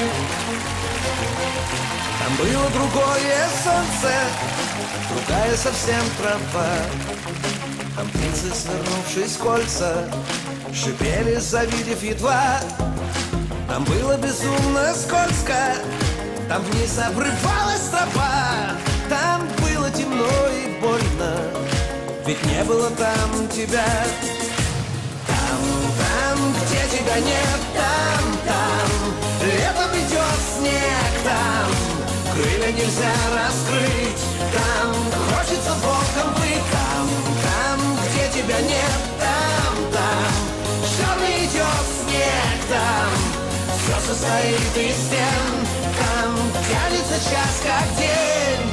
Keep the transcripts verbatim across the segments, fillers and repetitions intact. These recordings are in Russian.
Там было другое солнце, другая совсем трава. Там птицы, свернувшись в кольца, шипели, завидев едва. Там было безумно скользко, там вниз обрывалась тропа. Там было темно и больно, ведь не было там тебя. Там, там, где тебя нет, там, там летом идет снег, там крылья нельзя раскрыть, там хочется волком быть. Там, там, где тебя нет, там, там черный идет снег, там все состоит из стен, там тянется час как день.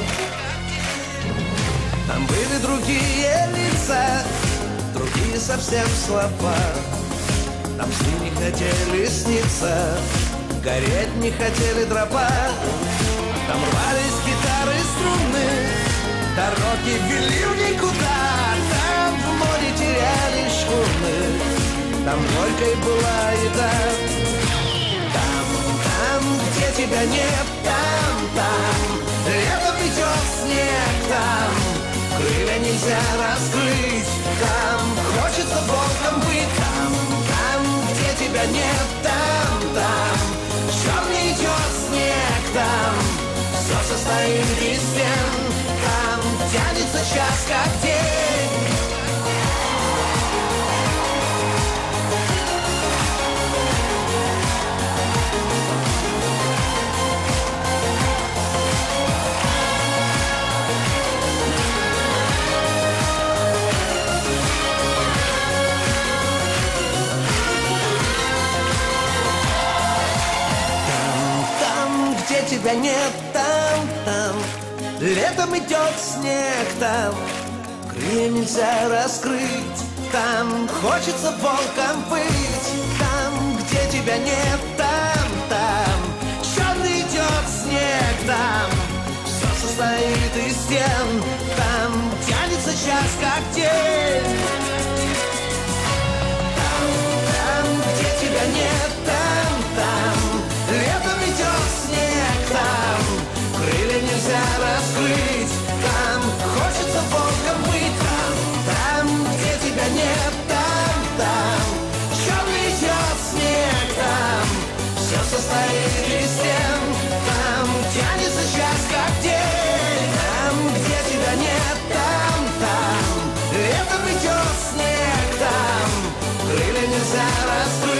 Там были другие лица, другие совсем слова. Там сны не хотели сниться, гореть не хотели дрова. Там рвались гитары струны, дороги вели в никуда. Там в море теряли шхуны, там горькой была еда. Там, там, где тебя нет, там, там летом идет снег, там крылья нельзя раскрыть, там хочется волком быть. Там, там, где тебя нет, там, там черный идет снег, там все состоит из стен, там тянется час как день. Тебя нет, там, там летом идет снег, там крылья нельзя раскрыть, там хочется волком быть. Там, где тебя нет, там, там черный идет снег, там все состоит из стен, там тянется час как день. Там, там, где тебя нет, там, там летом идет снег, там крылья нельзя раскрыть, там хочется волком быть. Там, там, где тебя нет, там, там черный идет снег, там все состоит из стен, там тянется час как день. Там, где тебя нет, там, там летом идет снег, там крылья нельзя раскрыть.